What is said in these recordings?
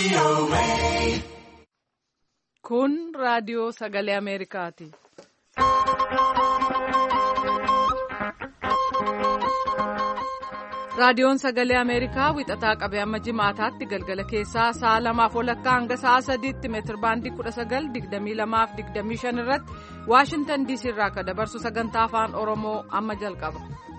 Kun raadiyoo sagalee Ameerikaati. Raadiyoon sagalee Ameerikaa wixataa qabee amma jimaataatti galgala keessaa sa'a 2:00 hanga sa'a 3:00 meetir baandii 19:22-25 irratti Waashingtan DC irraa akka dabarsu sagantaa afaan Oromoo amma jalqaba.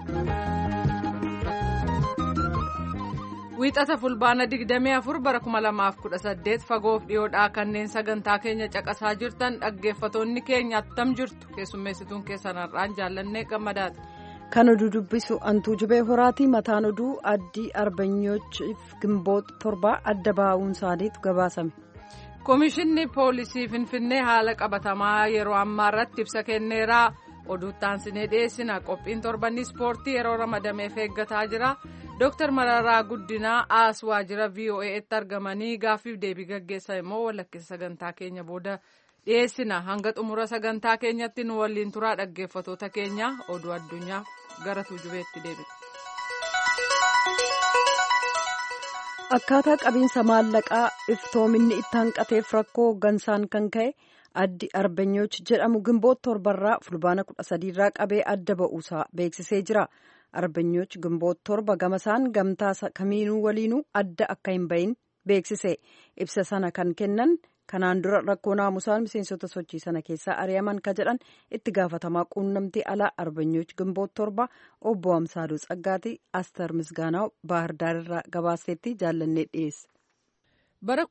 Wixata fulbaana 24 bara 2018 fagoof dhiyoodhaa kanneen sagantaa keenya caqasaa jirtan dhaggeeffatoonni keenya attam jirtu keessummeessituun keessan har'aan jaallannee gammadaati. Kan oduu dubbisu Antuu Jibee Horaatii mataan oduu addii arbanyoochiif Gimboot 7 adda baa'uun isaaniitu gabaasame. Komishinni poolisii Finfinnee haala qabatamaa yeroo ammaa irratti ibsa kenneeraa oduuttaan sinee dhiyeessina qophiin torbanii ispoortii yeroo ramadameef eeggataa jira. Dr. Mararaa Guddinaa as waajjira VOA'tti argamanii gaaffiif deebii gaggeessan immoo walakkeessa sagantaa keenya booda dhiyeessina hanga xumura sagantaa keenyatti nu waliin turaa dhaggeeffatoota keenya oduu addunyaa gara tuujubeetti deebi'a. Akkaataa qabiinsa maallaqaa iftoominni itti hanqateef rakkoo hooggansaan kan ka'e addi arbanyooch jedhamu Gimboot 7 fulbaana 13 qabee adda ba'uusaa beeksisee jira. Arbanyooch Gimboot 7 gamasaan gamtaa kamiinuu waliinuu adda akka hin bahin beeksise. Ibsa sana kan kennan kanaan dura rakkoo naamusaan miseensota sochii sana keessaa ari'aman ka jedhan itti gaafatamaa quunnamtii alaa arbanyooch Gimboot 7 obbo Amsaaduu Tsaggaatii Aster Misgaanaa Baahirdaar irraa gabaaseetti jaallannee dhiyeesse. Bara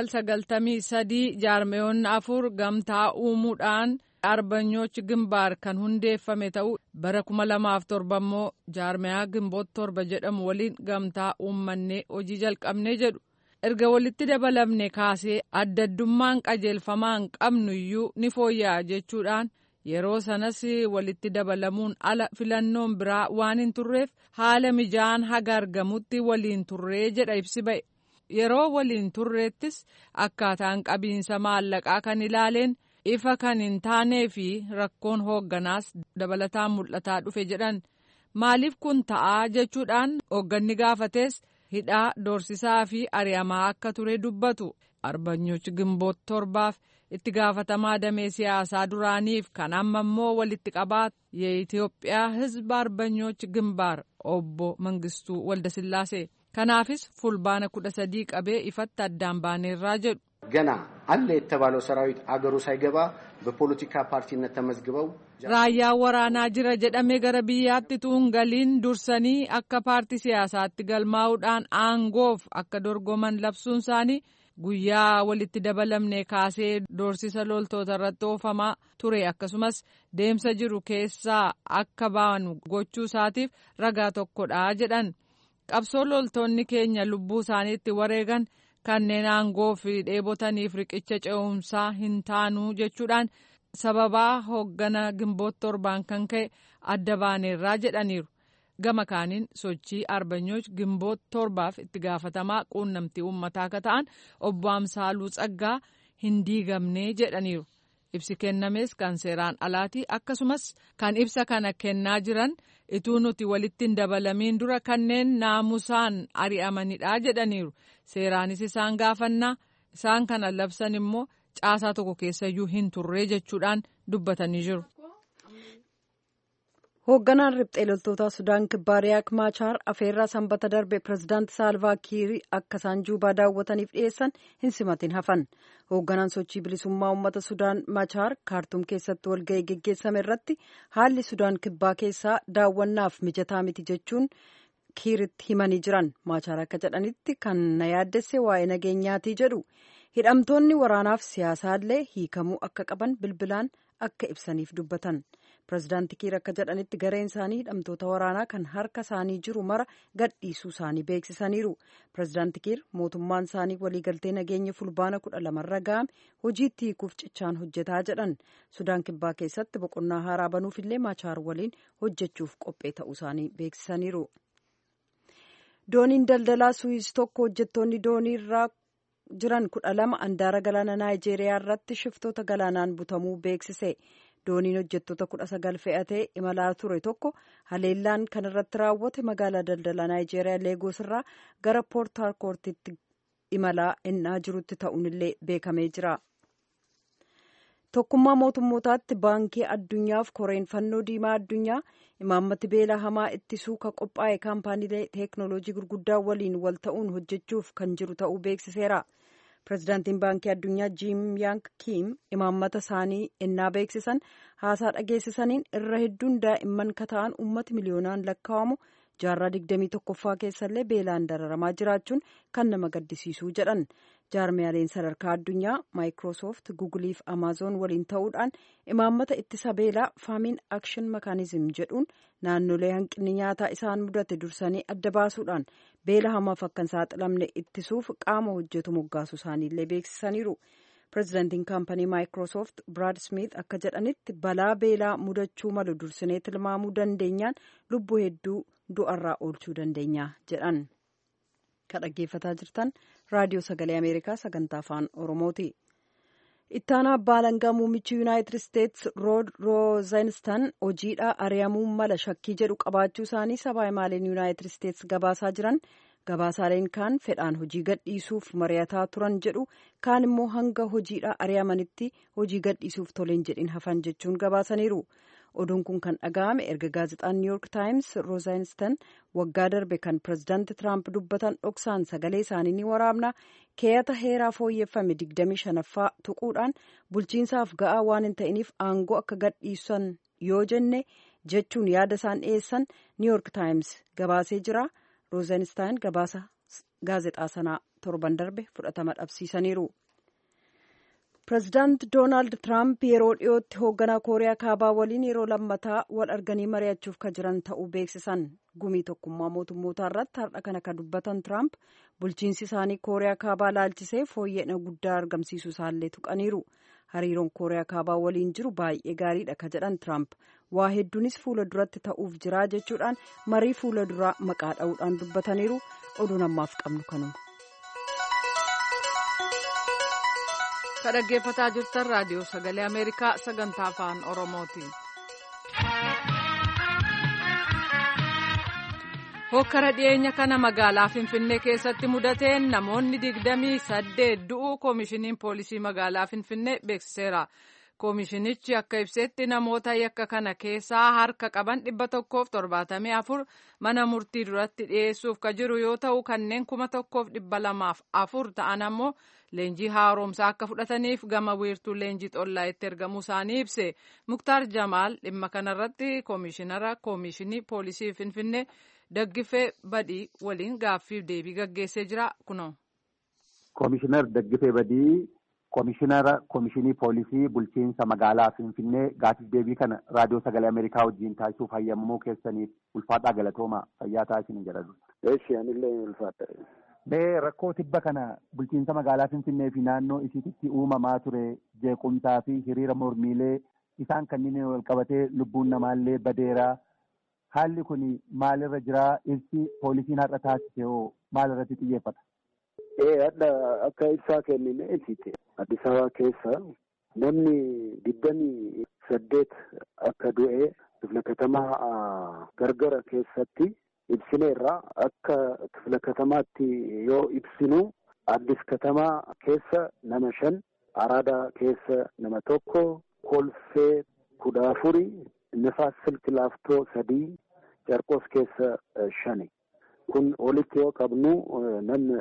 1993 jaarmeeyonni 4 gamtaa uumuudhaan arbanyooch gimbaar kan hundeeffame ta'u bara 2007 immoo jaarmeeyaa Gimboot 7 jedhamu waliin gamtaa uummannee hojii jalqabnee jedhu. Erga walitti dabalamne kaasee adda addummaan qajeelfamaan qabnu iyyuu ni fooyya'a jechuudhaan yeroo sanas walitti dabalamuun ala filannoon biraa waan hin turreef haala mijaa'aan haga argamutti waliin turree jedha ibsi ba'e. Yeroo waliin turreettis akkaataan qabiinsa maallaqaa kan ilaaleen ifa kan hin taanee fi rakkoon hoogganaas dabalataan mul'ataa dhufe jedhan. Maaliif kun ta'aa jechuudhaan hoogganni gaafates hidhaa doorsisaa fi ari'amaa akka ture dubbatu. Arbanyooch Gimboot 7 itti gaafatamaa damee siyaasaa duraaniif kan amma immoo walitti qabaa የኢትዮጵያ ሕዝብ arbanyooch gimbaar obbo Mangistuu Waldasillaasee. Kanaafis fulbaana 13 qabee ifatti addaan baaneerraa jedhu. ገና አለ የተባለው ሰራዊት አገሩ ሳይገባ በፖለቲካ ፓርቲነት ተመዝግበው raayyaa waraanaa jira jedhamee gara biyyaatti tuun galiin dursanii akka paartii siyaasaatti galmaa'uudhaan aangoof akka dorgoman labsuun isaanii guyyaa walitti dabalamne kaasee doorsisa loltoota irratti oofamaa ture akkasumas deemsa jiru keessaa akka baanu gochuu isaatiif ragaa tokkodha jedhan. Qabsoo loltoonni keenya lubbuu isaaniitti wareegan kanneen aangoo fi dheebotaniif riqicha ce'umsaa hin taanuu jechuudhaan sababaa hooggana Gimboot 7 kan ka'e adda baaneerraa jedhaniiru. Gama kaaniin sochii arbanyooch Gimboot 7 itti gaafatamaa quunnamtii uummataa akka ta'an obbo Amsaaluu Tsaggaa hin diigamnee jedhaniiru. Ibsi kennames kan seeraan alaatii akkasumas kan ibsa kana kennaa jiran ituu nuti walitti hin dabalamiin dura kanneen naamusaan ari'amanidha jedhaniiru. Seeraanis isaan gaafannaa isaan kana labsan immoo caasaa tokko keessayyuu hin turree jechuudhaan dubbatanii jiru. Hoogganaan riphxee loltoota Sudaan Kibbaa Riyaak Maachaar afeerraa sanbata darbe pirezidaantii Saalvaa Kiir akka isaan Juubaa daawwataniif dhiyeessan hin simatin hafan. Hoogganaan sochii bilisummaa uummata Sudaan Maachaar Kaartuum keessatti walga'ii geggeessame irratti haalli Sudaan Kibbaa keessaa daawwannaaf mijataa miti jechuun Kiiritti himanii jiran. Maachaar akka jedhanitti kan na yaaddesse waa'ee nageenyaatii jedhu. Hidhamtoonni waraanaaf siyaasaallee hiikamuu akka qaban bilbilaan akka ibsaniif dubbatan. Pireezidaantii Kiir akka jedhanitti gareen isaanii hidhamtoota waraanaa kan harka isaanii jiru mara gadhiisuu isaanii beeksisaniiru. Pireezidaantii Kiir mootummaan isaanii waliigaltee nageenya fulbaana 12 irra ga'ame hojiitti hiikuuf cichaan hojjetaa jedhan. Sudaan Kibbaa keessatti boqonnaa haaraa banuufillee Maachaar waliin hojjechuuf qophee ta'uu isaanii beeksisaniiru. Dooniin daldalaa Suwiis tokko hojjettoonni doonii irraa jiran 12 handaara galaana Naayijeeriyaa irratti shiftoota galaanaan butamuu beeksise. Dooniin hojjettoota 19 fe'atee imalaa ture tokko haleellaan kan irratti raawwate magaalaa daldalaa Naayijeeriyaa Leegoos irraa gara Poort Harcourtitti imalaa ennaa jirutti ta'uunillee beekamee jira. Tokkummaa mootummootaatti baankii addunyaaf koreen fannoo diimaa addunyaa imaammatti beela hamaa ittisuu ka qophaa'e kaampaaniilee teeknooloojii gurguddaa waliin wal ta'uun hojjechuuf kan jiru ta'uu beeksiseera. Pireezidaantiin baankii addunyaa Jim Yang Kim imaammata isaanii ennaa beeksisan haasaa dhageessisaniin irra hedduun daa'imman kata'an uummata miliyoonaan lakkaa'amu jaarraa 21ffaa keessallee beelaan dararamaa jiraachuun kan nama gaddisiisuu jedhan. Jaarmiyaaleen sadarkaa addunyaa Maayikiroosoft, Guugulii fi Amaazon waliin ta'uudhaan imaammata ittisa beelaa Faamiin Akshin Mekaanizim jedhuun naannolee hanqinni nyaataa isaan mudate dursanii adda baasuudhaan beela hamaaf akka hin saaxilamne ittisuuf qaama hojjetu moggaasuu isaaniillee beeksisaniiru. Pireezidaantiin kaampanii Maayikiroosoft Brad Smith akka jedhanitti balaa beelaa mudachuu malu dursinee tilmaamuu dandeenyaan lubbuu hedduu du'arraa oolchuu dandeenya jedhan. Kan dhaggeeffataa jirtan raadiyoo sagalee Ameerikaa sagantaa afaan Oromooti. Ittaanaa abbaa alangaa muummichi Yuunaayitid Isteetsi Rood Roozenstan hojiidhaa ari'amuu mala shakkii jedhu qabaachuu isaanii sabaa himaaleen Yuunaayitid Isteetsi gabaasaa jiran. Gabaasaaleen kaan fedhaan hojii gadhiisuuf mari'ataa turan jedhu kaan immoo hanga hojiidhaa ari'amanitti hojii gadhiisuuf toleen jedhin hafan jechuun gabaasaniiru. Oduun kun kan dhaga'ame erga gaazexaan New York Times Roozenstan waggaa darbe kan pireezidaanti Tiraamp dubbatan dhoksaan sagalee isaanii ni waraabna keeyata heeraa fooyyeffame 25ffaa tuquudhaan bulchiinsaaf ga'aa waan hin ta'iniif aangoo akka gadhiisan yoo jenne jechuun yaada isaan dhiyeessan New York Times gabaasee jira. Roozenstaan gabaasa gaazexaa sanaa torban darbe fudhatama dhabsiisaniiru. Pireezidaant Doonaald Tiraamp yeroo dhiyootti hoogganaa Kooriyaa Kaabaa waliin yeroo lammataa wal arganii mari'achuuf kan jiran ta'uu beeksisan. Gumii tokkummaa mootummootaa irratti har'a kana kan dubbatan Tiraamp bulchiinsi isaanii Kooriyaa Kaabaa laalchisee fooyya'ina guddaa argamsiisuu isaallee tuqaniiru. Hariiroon Kooriyaa Kaabaa waliin jiru baay'ee gaariidha kan jedhan Tiraamp waa hedduunis fuula duratti ta'uuf jira jechuudhaan marii fuula duraa maqaa dha'uudhaan dubbataniiru. Oduun ammaaf qabnu kanuma. Kan dhaggeeffataa jirtan raadiyoo sagalee Ameerikaa sagantaa afaan Oromooti. Hokkara dhiyeenya kana magaalaa Finfinnee keessatti mudateen namoonni 28 du'uu koomishiniin poolisii magaalaa Finfinnee beeksiseera. Koomishinichi akka ibsetti namoota yakka kana keessaa harka qaban 174 mana murtii duratti dhiyeessuuf ka jiru yoo ta'u kanneen 1204 ta'an ammoo leenjii haaromsaa akka fudhataniif gama wiirtuu leenjii xollaayitti ergamuu isaanii ibse. Muktaar Jamaal dhimma kanarratti koomishinara koomishinii poolisii Finfinnee Daggifee Badii waliin gaaffiif deebii gaggeessee jira kunoo. Koomishinar Daggifee Badii koomishinara koomishinii poolisii bulchiinsa magaalaa Finfinnee gaaffiif deebii kana raadiyoo sagalee Ameerikaa wajjin taasisuuf hayyamamuu keessaniif ulfaadhaa galatooma fayyaa taasisin jedhatu. Eessi anillee ulfaadha. Mee rakkoo tibba kana bulchiinsa magaalaa Finfinnee fi naannoo isiitti uumamaa ture jeequmsaa fi hiriira mormiilee isaan kanneen wal qabatee lubbuun namaallee badeeraa. Haalli kun maalirra jira? Ibsi poolisiin har'a taasise hoo maalirratti xiyyeeffata? Hadha akka ibsaa kennine ibsite. Addis Ababaa keessa namni 28 akka du'e kifla katamaa gargara keessatti ibsineerra. Akka kifla katamaatti yoo ibsinu Addis katamaa keessa nama 5, Araadaa keessa nama 1, Kolfee 14, Nifaas Silk Laaftoo 3, Carqos keessa 5. Kun walitti yoo qabnu namni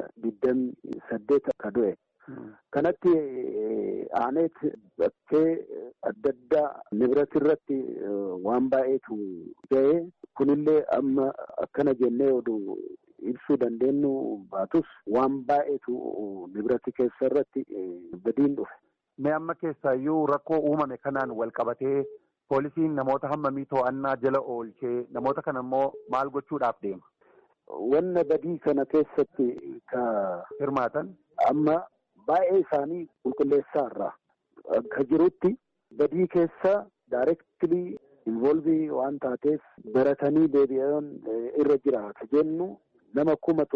28 akka du'e. Kanatti aaneet bakkee adda addaa nibirati irratti waan baay'eetu ga'e. Kunillee amma akkana jennee oduu ibsuu dandeenyu baatus waan baay'eetu nibirati keessa irratti badiin dhufe. Mee amma keessaayyuu rakkoo uumame kanaan wal qabatee poolisiin namoota hammamii to'annaa jala oolchee namoota kana immoo maal gochuudhaaf deema? Wanna badii kana keessatti ka hirmaatan amma baay'ee isaanii qulqulleessaa irraa akka jirutti badii keessa daayireektilii involvii waan taateef baratanii deebi'an irra jira ka jennu nama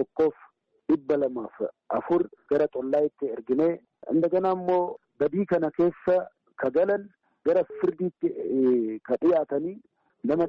1,204 gara xollaayitti erginee indagana immoo badii kana keessa ka galan gara firdiitti ka dhiyaatanii nama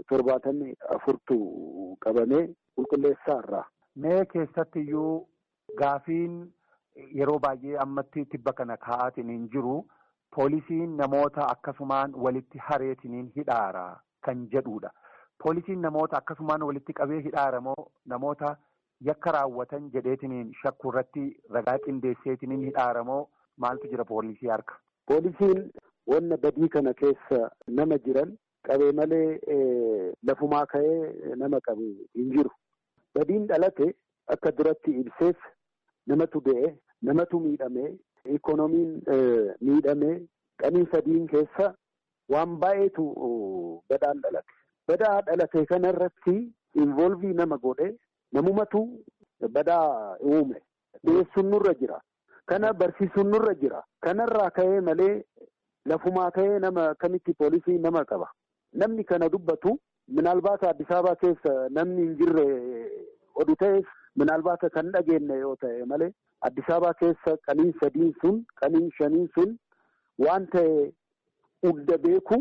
174 qabamee qulqulleessaa irraa. Mee keessattiyyuu Gaafiin yeroo baay'ee ammatti tibba kana kaa'atiniin jiru poolisiin namoota akkasumaan walitti hareetiniin hidhaara kan jedhudha. Poolisiin namoota akkasumaan walitti qabee hidhaara moo namoota yakka raawwatan jedheetiniin shakku irratti ragaa qindeesseetiniin hidhaara moo maaltu jira poolisii harka? Poolisiin wanna badii kana keessa nama jiran qabee malee lafumaa ka'ee nama qabu hin jiru. Badiin dhalate akka duratti ibseef namatu du'e, namatu miidhame, ikoonomiin miidhame, qanii sadiin keessa waan baay'eetu badaan dhalate. Badaa dhalate kanarratti involvii nama godhe namumatu badaa uume. Dhiyeessuun nurra jira. Kana barsiisuun nurra jira. Kanarraa ka'ee malee lafumaa ka'ee nama kamitti poolisii nama qaba. Namni kana dubbatu minaalbaata Addis Ababaa keessa namni hin jirre oduu ta'eef minaalbaata kan dhageenye yoo ta'e malee Addis Ababaa keessa qaniin sadiin sun qaniin shaniin sun waan ta'e hunda beeku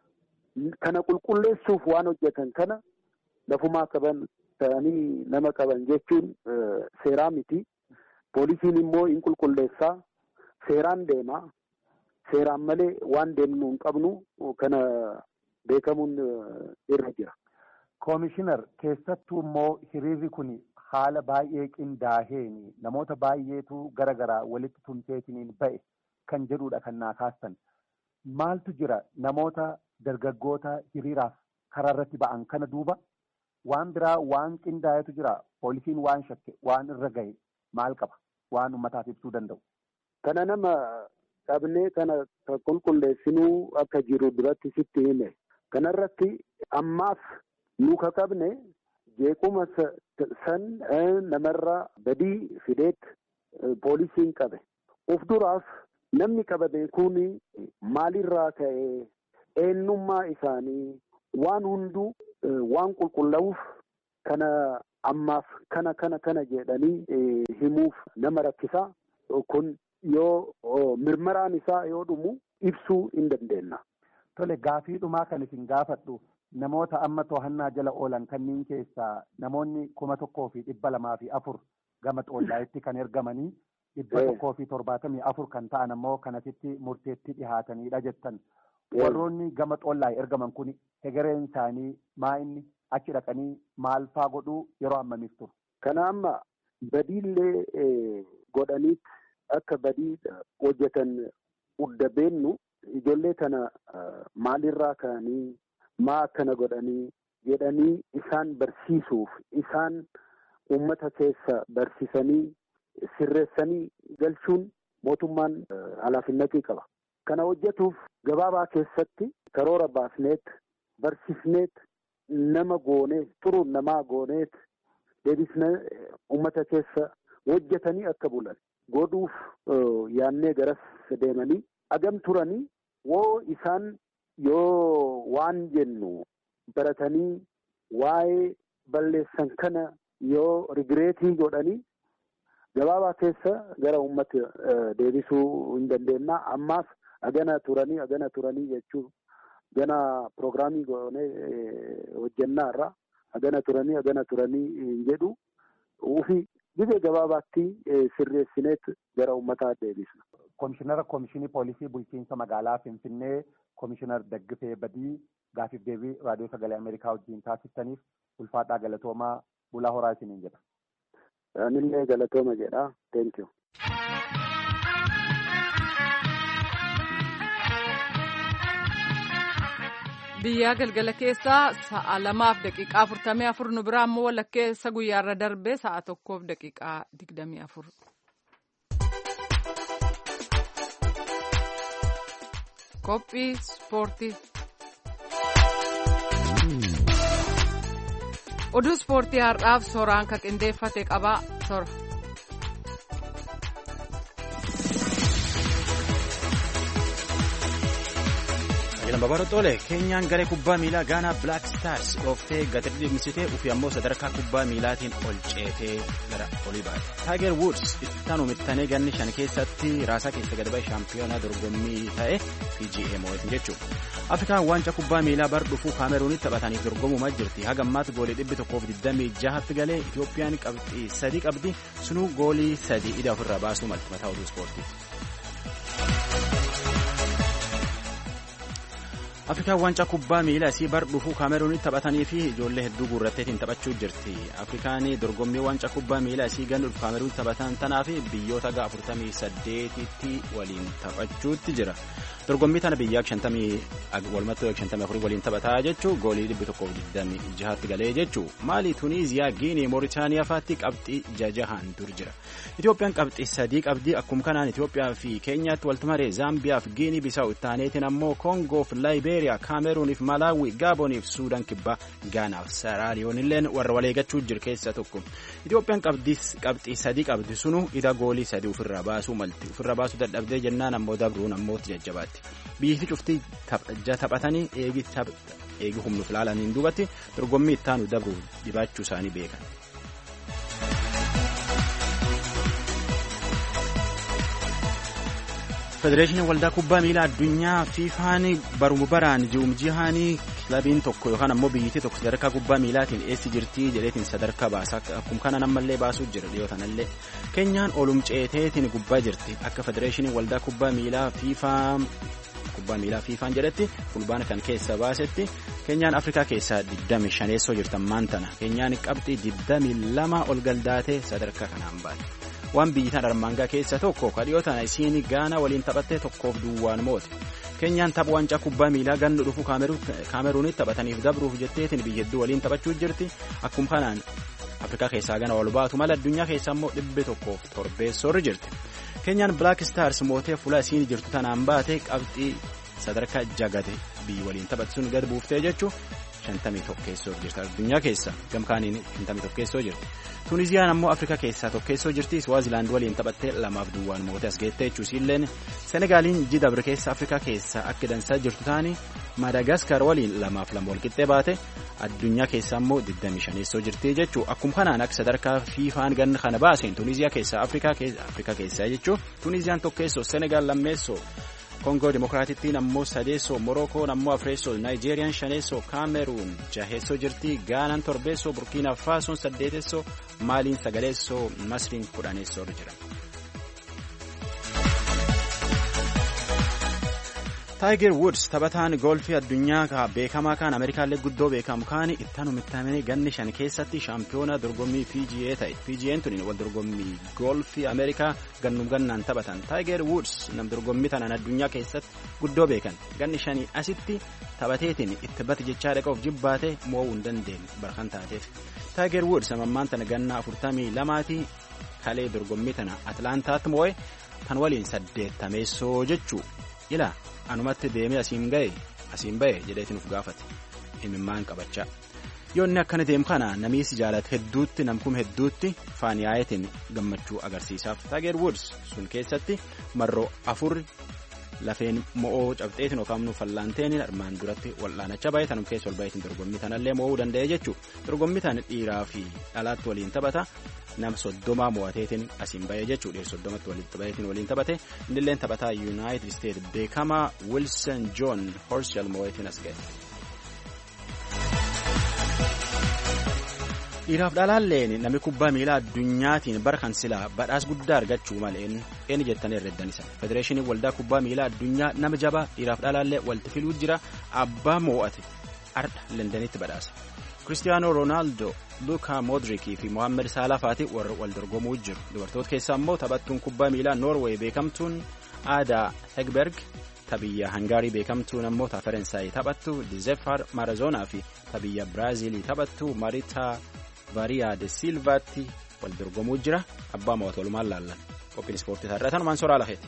kana qulqulleessuuf waan hojjetan kana lafumaa qaban ta'anii nama qaban jechuun seeraa miti. Poolisiin immoo hin qulqulleessaa seeraan deema. Seeraan malee waan deemnu hin qabnu kana beekamuun irra jira. Koomishinar keessattuu immoo hiriirri kun haala baay'ee qindaa'een namoota baay'eetu gara garaa walitti tumseetiniin ba'e kan jedhudha kan naa kaastan. Maaltu jira namoota dargaggoota hiriiraaf karaa irratti ba'an kana duuba waan biraa waan qindaa'etu jira. Poolisiin waan shakke waan irra gahe maal qaba waan uummataaf ibsuu danda'u. Kana nama qabnee kana qulqulleessinuu akka jiru duratti sitti hime. Kanarratti ammaaf nuka qabne jeequma san namarra badii fideet poolisiin qabe. Of duraaf namni qabame kun maalirraa ka'ee eenyummaa isaanii waan hunduu waan qulqullaa'uuf kana ammaaf kana jedhanii himuuf nama rakkisaa. Kun yoo mirmaraan isaa yoo dhumu ibsuu hin dandeenya. Tole gaafii dhumaa kan isin gaafadhu namoota amma to'annaa jala oolan kanneen keessaa namoonni 1,204 gama xollaayitti kan ergamanii 174 kan ta'an ammoo kanasitti murteetti dhihaatanidha jettan. Warroonni gama xollaay ergaman kun hegereen isaanii maa inni achi dhaqanii maal faa godhuu yeroo ammamiif turu? Kana amma badiillee godhaniit akka badii hojjetan hunda beennu. Ijoollee kana maalirraa ka'anii maa akkana godhanii jedhanii isaan barsiisuuf isaan uummata keessa barsiisanii sirreessanii galchuun mootummaan halaafinnatii qaba. Kana hojjetuuf gabaabaa keessatti karoora baasneet barsiisneet nama gooneet xuruun namaa gooneet deebisnee uummata keessa hojjetanii akka bulan godhuuf yaannee garas deemanii. Agam turanii woo isaan yoo waan jennu baratanii waa'ee balleessan kana yoo rigireetii godhanii gabaabaa keessa gara uummata deebisuu hin dandeenya. Ammaaf agana turanii jechuun gana piroogiraamii goonee hojjennaarra agana turanii hin jedhu ufi biyya gabaabaatti sirreessineet gara uummataa deebisna. Koomishinara Koomishinii Poolisii Bulchiinsa Magaalaa Finfinnee Koomishinar Daggifee Badii gaafiif deebii raadiyoo sagalee Ameerikaa wajjin taasistaniif ulfaadhaa galatoomaa bulaa horaa isiniin jedha. Anillee galatooma jedha. Thank you. Biyyaa galgala keessaa sa'a 2:44 nu biraa immoo walakkeessa guyyaarra darbee sa'a 1:24. Qophii ispoortii. Oduu ispoortii har'aaf Soraan kan qindeeffate qaba. Sora. Ilma Barattoole Keenyaan garee kubbaa miilaa Gaanaa Black Stars dhooftee gadi dhimmisitee ofii ammoo sadarkaa kubbaa miilaatiin ol ceetee gara olii baate. Tiger Woods ittaan uummatanii ganni shan keessatti raasaa keessa gadi ba'e shaampiyoonaa dorgommii ta'e PGA moo'eetiin jechuudha. Afrikaan waancaa kubbaa miilaa bar dhufuu Kaameruunitti taphataniif dorgomumaa jirti. Haga ammaatti goolii 126tti galee Itoophiyaan qabxii 3 qabdi. Sunuu goolii 3 ida ofirraa baasuu malti mataa oduu ispoortiiti. Afrikaan waancaa kubbaa miilaa isii bar dhufuu Kaameruunitti taphatanii fi ijoollee hedduu guurratteetiin taphachuu jirti. Afrikaan dorgommii waancaa kubbaa miilaa isii ganna dhufu Kaameruunitti taphatan tanaa fi biyyoota 48tti waliin taphachuutti jira. Dorgommii tana biyya 54 waliin taphataa jechuu goolii 126tti galee jechuu Maalii, Tuniiziyaa, Giinii, Mooritaaniyaa faatti qabxii 6 dur jira. Itoophiyaan qabxii 3 qabdi. Akkuma kanaan Itoophiyaa fi Keenyaatti waltumaree Zaambiyaa fi Giinii Bisaa'u ittaaneetiin ammoo Koongoo fi Laayibeeriyaa, Kaameruuniif Malaawii, Gaabooniif Suudaan kibbaa, Gaanaaf Saraaliyoonilleen warra waleegachuu jiru keessa tokko. Itoophiyaan qabxii 3 qabdi. Sunu ida goolii 3 ofirraa baasuu malti. Ofirraa baasuu dadhabdee jennaan ammoo dabruun ammootti jajjabaatti. Biyyi cuftii taphatanii eegi humnuuf ilaalaniin duubatti dorgommii ittaanu dabru dhibaachuu isaanii beekan. Federeeshiniin waldaa kubbaa miilaa addunyaa fiifaan baruma baraan jihaanii kilabiin tokko yookaan ammoo biyyittii tokko sadarkaa kubbaa miilaatiin eessi jirtii jedheetiin sadarkaa baasa. Akkuma kana ammallee baasuu jira dhiyootanallee. Keenyaan olumceeteetiin gubbaa jirti. Akka federeeshiniin waldaa kubbaa miilaa fiifaan jedhetti fulbaana kan keessa baasetti Keenyaan Afrikaa keessaa 25 jirtan maantana. Keenyaan qabxii 22 ol galdaatee sadarkaa kanaan baate. Waan biyyitaan armaangaa keessa tokko kadhiyootaan isiin Gaanaa waliin taphattee 1-2 moote. Keenyaan tapha waancaa kubbaa miilaa ganna dhufu Kaameruunitti taphataniif dabruuf jetteetiin biyya hedduu waliin taphachuu jirti. Akkuma kanaan Afrikaa keessaa gana ol baatu mala addunyaa keessa immoo 107 jirti. Keenyaan Black Stars mootee fuula isiin jirtu tanaan baate qabxii sadarkaa 6 biyyi waliin taphattuun gad buuftee jechuun 51 jirti addunyaa keessa gamkaaniin 51 jirti. Tuniziyaan ammoo Afrikaa keessaa 1 jirti. Swaazilaand waliin taphattee 2-2 mootee as geettee jechuusilleen Senegaaliin Jidabre keessa Afrikaa keessaa akka dansaa jirtu taani Madagaskar waliin 2-2 wal qixxee baate. Addunyaa keessa ammoo 25 jirti jechuu akkuma kanaan akka sadarkaa fiifaan ganna kana baaseen Tuniziyaa keessaa Afrikaa keessaa jechuu Tuniziyaan 1, Senegaal 2, Koongoo Dimokiraatittiin ammoo 3, Morookoon ammoo 4, Naayijeeriyaan 5, Kaameruun 6 jirti. Gaanaan 7, Burkiina Faasoon 8, Maaliin 9, Masriin 10 jira. Tiger Woods taphataan golfii addunyaa beekamaa kan Ameerikaallee guddoo beekamu kan ittaan uummatanii ganni 5 keessatti shaampiyoonaa dorgommii PGA ta'e. PGA'n tuni wal dorgommii golfii Ameerikaa gannaan taphatan. Tiger Woods nam dorgommii tanaan addunyaa keessatti guddoo beekan. Ganni 5 asitti taphateetiin itti bati jechaa dhaqaaf jibbaate mo'uu hin dandeenye barkan taateef. Tiger Woods ammaan tana ganna 42 kalee dorgommii tana Atlaantaatti mo'e tan waliin 80 jechuu ila anumatti deemee asiin ba'e jedheetiin uf gaafate himimmaan qabachaa yoo inni akkana deemu kana namiisi jaalate hedduutti namkum hedduutti faan yaayetiin gammachuu agarsiisaaf. Tiger Woods sun keessatti marroo 4 lafeen mo'oo cabxeetiin yookaan fallaanteen armaan duratti wal'aanachaa baay'ee tanum keessa ol baay'eetiin dorgommii tanallee mo'uu danda'e jechuu. Dorgommii tan dhiiraa fi dhalaatti waliin taphata. Nam 30 mo'ateetiin asiin ba'ee jechuu dhiirri 30tti walitti baay'eetiin waliin taphate. Innilleen taphataa United States beekamaa Wilson John Horschel mo'ateetiin as ga'e. Dhiiraaf dhalaalleen namni kubbaa miilaa addunyaatiin bara kan silaa badhaas guddaa argachuu maleen inni jettanii herreddan isa. Federeeshiniin waldaa kubbaa miilaa addunyaa nama jabaa dhiiraaf dhalaallee walitti filuu jira. Abbaa mo'ate ardha Londanitti badhaasa. Cristiano Ronaldo, Luka Modric fi Mohamed Salah faati warra wal dorgomuu jiru. Dubartoota keessaa immoo taphattuun kubbaa miilaa Norway beekamtuun Ada Hegberg, tabiyya Hungaarii beekamtuun ammoo Faransaay taphattu Zefar Marazona fi tabiyya Biraazilii taphattu Marita Varia de Silvaatti wal dorgomuu jira. Abbaa mo'atu walumaan laallan. Qophiin ispoortii irraa tanumaan soraa lakeeti.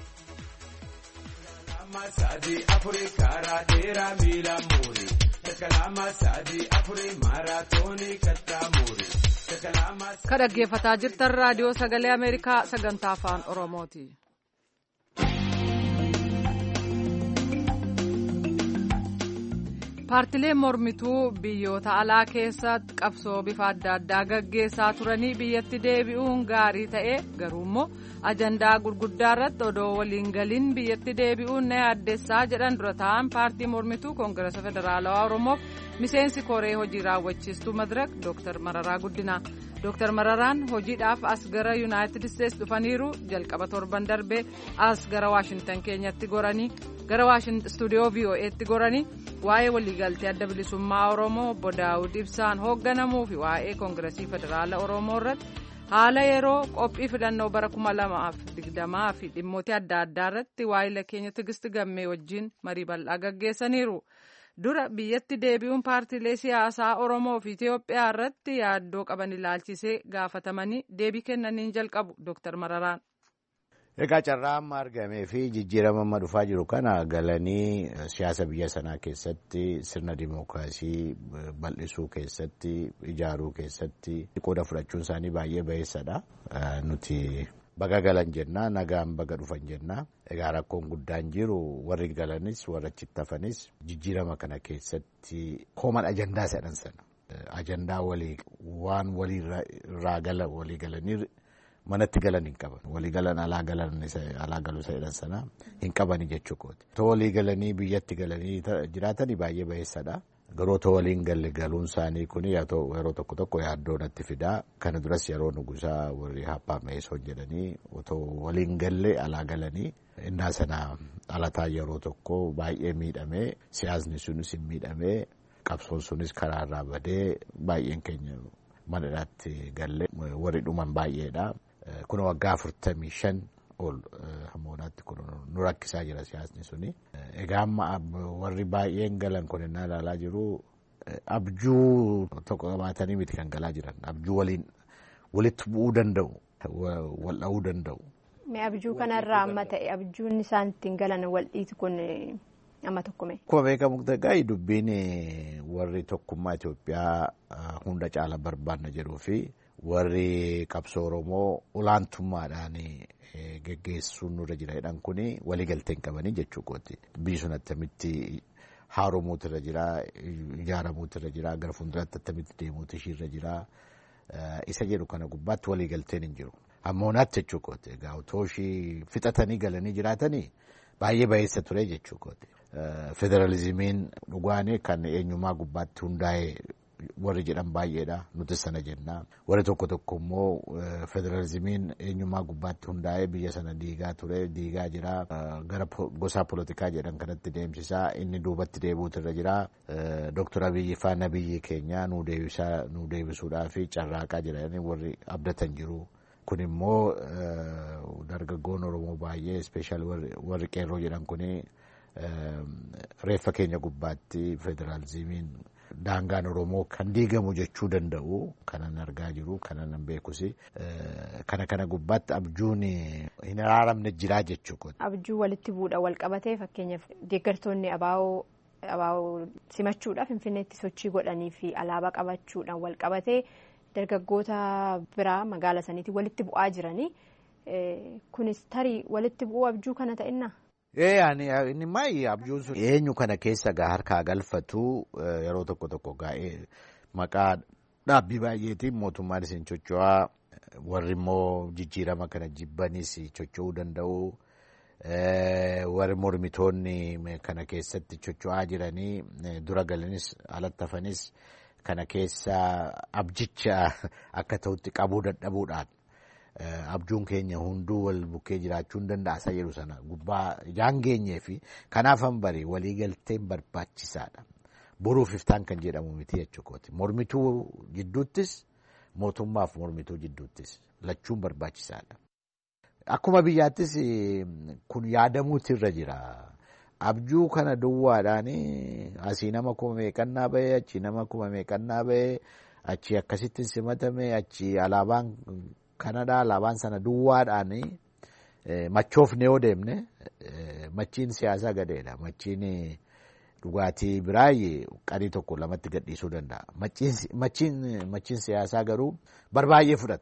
Ka dhaggeeffataa jirtan raadiyoo sagalee Ameerikaa sagantaa afaan Oromooti. paartileen mormituu biyyoota alaa keessatti qabsoo bifa adda addaa gaggeessaa turanii biyyatti deebi'uun gaarii ta'e garuu immoo ajandaa gurguddaa irratti odoo waliin galiin biyyatti deebi'uun na yaaddessaa jedhan dura ta'an paartii mormituu koongireesa federaalawaa oromoof miseensi koree hojii raawwachiistuu madirak Dr. Mararaa Guddinaa. Dr. Mararaan hojiidhaaf as gara Yuunaayitid Isteets dhufaniiru jalqaba torban darbee as gara Waashintan keenyatti goranii gara istuudiyoo VOA'tti goranii waa'ee waliigaltee adda bilisummaa Oromoo obbo Daawud Ibsaan hoogganamuu fi waa'ee koongireesii federaala Oromoo irratti haala yeroo qophii filannoo bara 2020 fi dhimmoota adda addaa irratti waa'ila keenya Tigist Gammee wajjin marii bal'aa gaggeessaniiru. Dura biyyatti deebi'uun paartiilee siyaasaa Oromoo fi Itiyoophiyaa irratti yaaddoo qaban ilaalchisee gaafatamanii deebii kennaniin jalqabu Dr. Mararaan. Egaa carraa amma argamee fi jijjiirama amma dhufaa jiru kana galanii siyaasa biyya sanaa keessatti sirna dimookiraasii bal'isuu keessatti ijaaruu keessatti qooda fudhachuun isaanii baay'ee bayeessadha. Nuti baga galan jennaa nagaan baga dhufan jennaa. Egaa rakkoon guddaan jiru warri galanis warra achitti hafanis jijjiirama kana keessatti kooman ajandaa jedhan sana. Ajandaa waan walirraa gala walii galanii manatti galan hin qaban. Walii galan alaa galuu jedhan sana hin qabani jechuudha. Too walii galanii biyyatti galanii jiraatanii baay'ee bayeessadha. Garuu too waliin galuun isaanii kun yeroo tokko tokko yaaddoo natti fidaa. Kana duras yeroo nugusaa warri haphaa meesoo jedhanii otoo waliin galle alaa galanii innaa sana alataa yeroo tokko baay'ee miidhamee siyaasni sunis hin miidhamee qabsoon sunis karaarraa badee baay'een keenya manadhaatti galle warri dhuman baay'eedha. Kun waggaa 45 ol hammoonaatti kun nu rakkisaa jira siyaasni suni. Egaa amma warri baay'een galan kun innaa ilaalaa jiru abjuu tokko qabaatanii miti kan galaa jiran. Abjuu walitti bu'uu danda'u, wal dha'uu danda'u. Abjuu kanarraa amma ta'e abjuun isaan ittiin galan wal dhiitu kun amma tokkome. Akkuma beekamu ta'e dubbiin warri tokkummaa Itoophiyaa hunda caala barbaanna jedhuu fi warri qabsoo Oromoo olaantummaadhaan geggeessuun nurra jira jedhan kuni waliigaltee hin qabanii jechuudha. Biyyi sun attamitti haaromuutu irra jira, ijaaramuutu irra jira, gara fuulduraatti attamitti deemuutu ishiirra jira. Isa jedhu kana gubbaatti waliigalteen hin jiru. Hammoonaatti jechuudha. Egaa otoo ishii fixatanii galanii jiraatanii baay'ee bayeessa ture jechuudha. Federalizimiin dhugaanii kan eenyummaa gubbaatti hundaa'e warri jedhan baay'eedha. Nuti sana jennaa. Warri tokko tokko immoo federalizimiin eenyummaa gubbaatti hundaa'e biyya sana diigaa ture, diigaa jira. Gara gosa polotikaa jedhan kanatti deemsisaa inni duubatti deebi'uutu irra jira. Dr. Abiyyi faana biyyi keenya nu deebisuudhaaf carraaqaa jiranii warri abdatan jiru. Kun immoo dargaggoon Oromoo baay'ee ispeeshaal warri qeerroo jedhan kuni reeffa keenya gubbaatti federalizimiin daangaan Oromoo kan diigamu jechuu danda'u kanan argaa jiru kanan beekusi kana gubbaatti abjuun hin araaramne jira jechuudha. Abjuu walitti bu'uudha wal qabatee fakkeenyaaf deeggartoonni abaa'oo simachuudhaaf Finfinneetti sochii godhanii fi alaabaa qabachuudhaan wal qabatee dargaggoota biraa magaala saniitti walitti bu'aa jiranii kunis tarii walitti bu'uu abjuu kana ta'inna. Inni maayi abjuun sun eenyu kana keessa harkaa galfatu yeroo tokko tokko gaa'ee maqaa dhaabbii baay'eetiin mootummaan isin socho'aa warri immoo jijjiirama kana jibbanis socho'uu danda'u warri mormitoonni kana keessatti socho'aa jiranii dura galanis alatti hafanis kana keessa abjicha akka ta'utti qabuu dadhabuudhaan. Abjuun keenya hunduu wal bukkee jiraachuun danda'a isa jedhu sana gubbaa ijaan geenyee fi kanaaf hanbari waliigalteen barbaachisaadha. Boruuf iftaan kan jedhamu miti jechuudha. Mormituu jidduuttis mootummaaf mormituu jidduuttis lachuun barbaachisaadha. Akkuma biyyaattis kun yaadamuutu irra jira. Abjuu kana duwwaadhaan asii nama kuma meeqannaa bahee achi nama kuma meeqannaa bahee achi akkasittiin simatame achi alaabaan. Kanadhaa alaabaan sana duwwaadhaan machoofne yoo deemne machiin siyaasaa gadeedha. Machiin dhugaatii biraayi qarii tokko lamatti gadhiisuu danda'a. Machiin siyaasaa garuu barbaay'ee fudhata.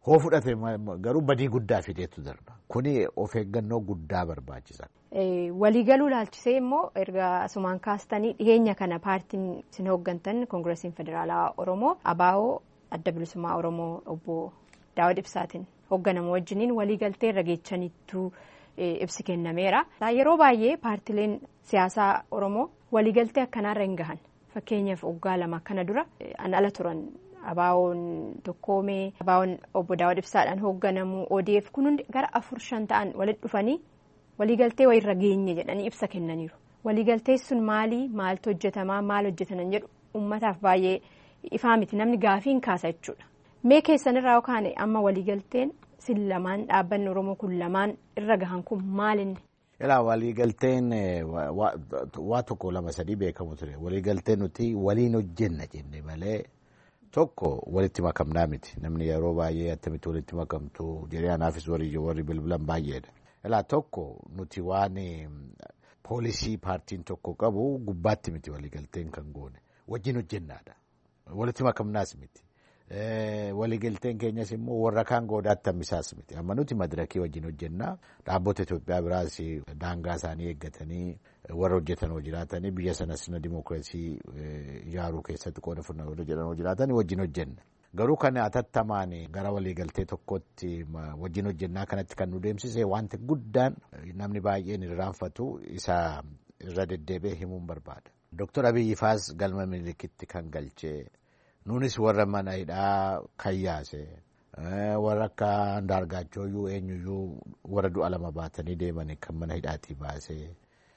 hoo fudhate garuu badii guddaa fideetu darba. Kuni of eeggannoo guddaa barbaachisa. Waliigaluu ilaalchisee immoo erga asumaan kaastanii dhiyeenya kana paartiin isin hooggantan Koongiresiin Federaalaa Oromoo ABO Adda Bilisummaa Oromoo obbo Daawud Ibsaatiin hoogganamu wajjiniin waliigaltee irra geechaniittu ibsi kennameera. Yeroo baay'ee paartileen siyaasaa Oromoo waliigaltee akkanaarra hin gahan. Fakkeenyaaf waggaa 2 kana dura an ala turan ABO'n tokkoomee ABO'n obbo Daawud Ibsaadhaan hoogganamu ODF kun hundi gara 4-5 ta'an walitti dhufanii waliigaltee wayirra geenye jedhanii ibsa kennaniiru. Waliigaltee sun maaltu hojjetamaa maal hojjetanan jedhu uummataaf baay'ee ifaa miti namni gaafiin kaasa jechuudha. Mee keessanirraa yookaan amma waliigalteen sin lamaan dhaabbanni Oromoo kun lamaan irra gahan kun maalinni? Ilaa waliigalteen waa tokko 2-3 beekamu ture. Waliigalteen nuti waliin hojjenna jenne malee tokko walitti makamnaa miti. Namni yeroo baay'ee attamitti walitti makamtu jedhee anaafis warri bilbilan baay'eedha. Ilaa tokko nuti waan poolisii paartiin tokko qabu gubbaatti miti waliigalteen kan goone. Wajjin hojjennaadha. Walitti makamnaas miti. Waliigalteen keenyas immoo warra kaan goodaatti hammisaas miti. Amma nuti madirakii wajjin hojjennaa dhaabbota Itoophiyaa biraas daangaa isaanii eeggatanii warra hojjetan jiraatanii biyya sana sirna dimookiraasii ijaaruu keessatti qooda fudhannaa warra jedhan jiraatanii wajjin hojjenna. Garuu kan atattamaan gara waliigaltee tokkotti wajjin hojjennaa kanatti kan nu deemsise wanti guddaan namni baay'een irraanfatu isa irra deddeebi'ee himuun barbaada. Dr. Abiyyi Faas galma Minilikitti kan galchee nunis warra mana hidhaa kan yaase warra akka Andaargaachooyyuu eenyuyyuu warra du'a 2 baatanii deeman kan mana hidhaatii baasee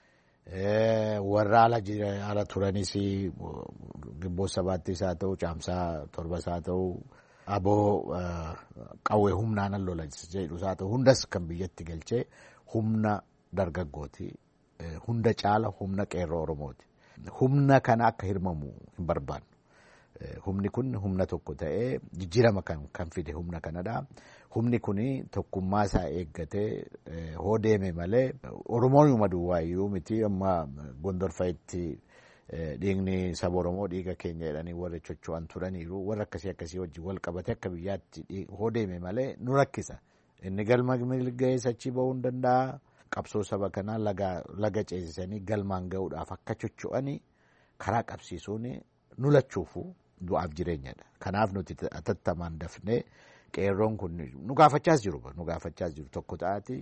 warra ala turanis Gimboot 7 haa ta'u Caamsaa 7 haa ta'u aboo qawwee humnaan lola jedhus haa ta'u hundas kan biyyatti galchee humna dargaggooti hunda caala humna qeerroo Oromooti. Humna kana akka hirmamu hin barbaannu. Humni kun humna tokko ta'ee jijjiirama kan fide humna kanadha. Humni kun tokkummaa isaa eeggatee hoo deeme malee Oromoon maduwaayyuu miti amma Gondor fa'itti dhiigni saba Oromoo dhiiga keenya jedhanii warra chocho'an turaniiru warra akkasii wajjin wal qabate akka biyyaatti hoo deeme malee nu rakkisa. Inni galma milgeessa achi ba'uu hin danda'a. Qabsoo saba kanaa laga ceesisanii galmaan ga'uudhaaf akka chocho'anii karaa qabsiisuun nu lachuufu du'aaf jireenyadha. Kanaaf nuti atattamaan dafnee qeerroon kun nu gaafachaas jiru tokko ta'ati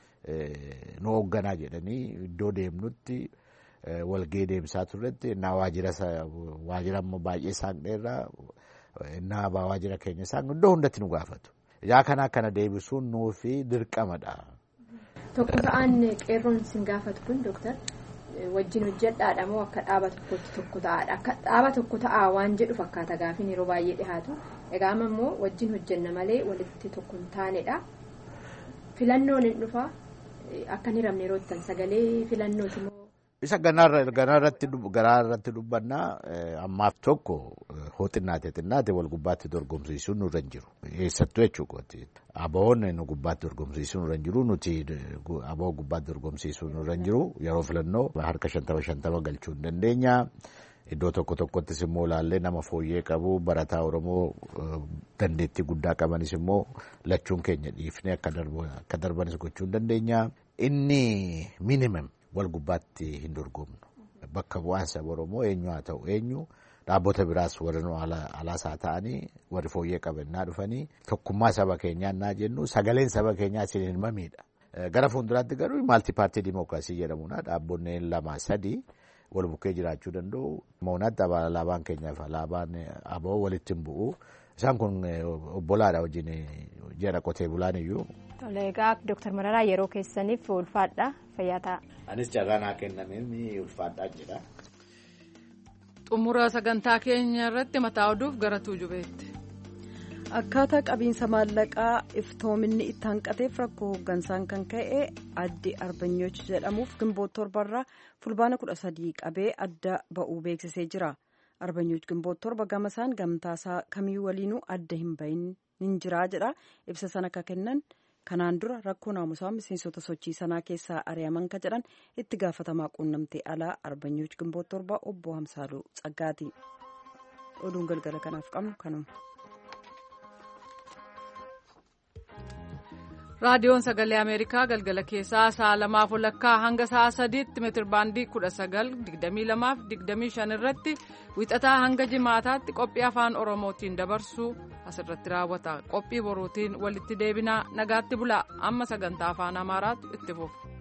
nu hoogganaa jedhanii iddoo deemnutti walgee deemsaa turretti innaa waajjira amma baay'ee saaqneerraa innaa waajjira keenya saaqnu iddoo hundatti nu gaafatu. Yaa kana deebisuun nuufi dirqamadha. Tokko ta'an qeerroon sin gaafatu kun Dooktar wajjin hojjedhaadha moo akka dhaaba tokkotti tokko ta'aadha? Akka dhaaba tokko ta'aa waan jedhu fakkaata gaafiin yeroo baay'ee dhihaatu. Egaa amma immoo wajjin hojjenna malee walitti tokko hin taanedha. Filannoon hin dhufa akka hin hiramne yeroo ittiin sagalee filannooti moo? Isa ganaarratti dubbannaa ammaaf tokko hoo xinnaate wal gubbaatti dorgomsiisuun nurra hin jiru. Eessattuu jechuudha. ABO'n nu gubbaatti dorgomsiisuun nurra hin jiru. Nuti ABO gubbaatti dorgomsiisuun nurra hin jiru. Yeroo filannoo harka 50 galchuu hin dandeenya. Iddoo tokkottis immoo ilaallee nama fooyyee qabu barataa Oromoo dandeettii guddaa qabanis immoo lachuun keenya dhiifnee akka darbanis gochuu hin dandeenya. Inni minimum wal gubbaatti hin dorgomnu. Bakka bu'aan saba Oromoo eenyu haa ta'u eenyu dhaabbota biraas warra nu alaas haa ta'anii warri fooyyee qabannaa dhufanii tokkummaa saba keenyaa naa jennu sagaleen saba keenyaa isin hin mamiidha. Gara fuulduraatti garuu maalti paartii dimookiraasii jedhamuna dhaabbonni 2-3 wal bukkee jiraachuu danda'u. Moonaatti alaabaan keenyaaf alaabaan ABO walitti hin bu'u. Isaan kun obbolaadha wajjin jedha qotee bulaan iyyuu. Egaa Dooktar Mararaa yeroo keessaniif ulfaadha fayyaa ta'a. Anis carraa naa kennameen ulfaadhaa jedha. Xumura sagantaa keenya irratti mataa oduuf gara tuujubeetti. Akkaataa qabiinsa maallaqaa iftoominni itti hanqateef rakkoo hooggansaan kan ka'e addi Arbanyooch jedhamuuf Gimboot 7 fulbaana 13 qabee adda ba'uu beeksisee jira. Arbanyooch Gimboot 7 gamasaan gamtaasaa kamii waliinuu adda hin bahin hin jiraa jedha. Ibsa sana akka kennan kanaan dura rakkoo naamusaa miseensota sochii sanaa keessaa ari'aman ka jedhan itti gaafatamaa quunnamtee alaa Arbanyooch Gimboot 7 obbo Hamsaaluu Tsaggaati. Oduun galgala kanaaf qabnu kanuma. raadiyoon sagalee ameerikaa galgala keessaa sa'a 2:00 hanga sa'a 3:00 meetirbaandii 19:22-25 irratti wixataa hanga jimaataatti qophii afaan oromootiin dabarsu asirratti raawwata. Qophii boruutiin walitti deebinaa nagaatti bulaa. Amma sagantaa afaan amaaraatu itti fufa.